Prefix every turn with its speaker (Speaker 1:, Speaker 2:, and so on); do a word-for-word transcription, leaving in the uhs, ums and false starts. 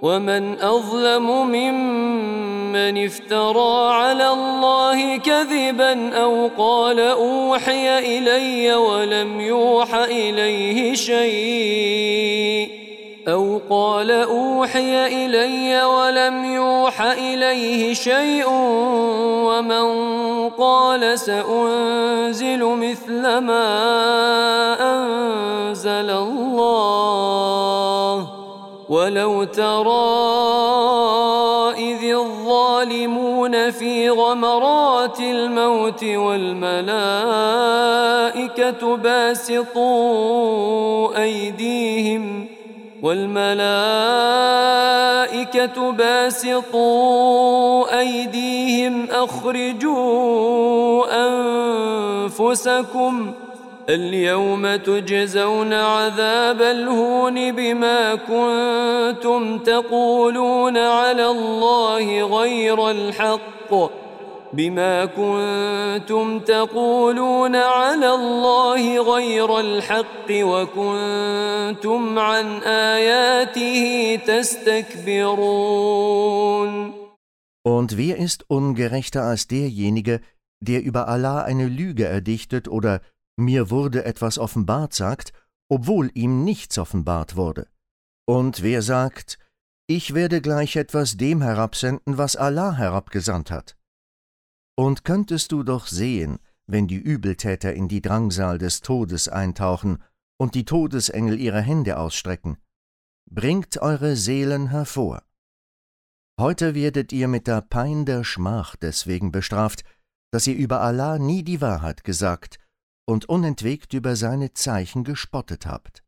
Speaker 1: ومن أظلم ممن افترى على الله كذبا أو قال أوحي إلي ولم يوح إليه شيء أو قال أوحي إلي ولم يوح إليه شيء ومن قال سأنزل مثل ما أنزل الله ولو ترى إذ الظالمون في غمرات الموت والملائكة باسطوا أيديهم والملائكة باسطوا أيديهم أخرجوا أنفسكم اليوم تجزون عذاب الهون بما كنتم تقولون على الله غير الحق بما كنتم تقولون على الله غير الحق وكنتم عن آياته تستكبرون.
Speaker 2: Und wer ist ungerechter als derjenige, der über Allah eine Lüge erdichtet oder mir wurde etwas offenbart sagt, obwohl ihm nichts offenbart wurde? Und wer sagt, ich werde gleich etwas dem herabsenden, was Allah herabgesandt hat? Und könntest du doch sehen, wenn die Übeltäter in die Drangsal des Todes eintauchen und die Todesengel ihre Hände ausstrecken, bringt eure Seelen hervor. Heute werdet ihr mit der Pein der Schmach deswegen bestraft, dass ihr über Allah nie die Wahrheit gesagt und unentwegt über seine Zeichen gespottet habt.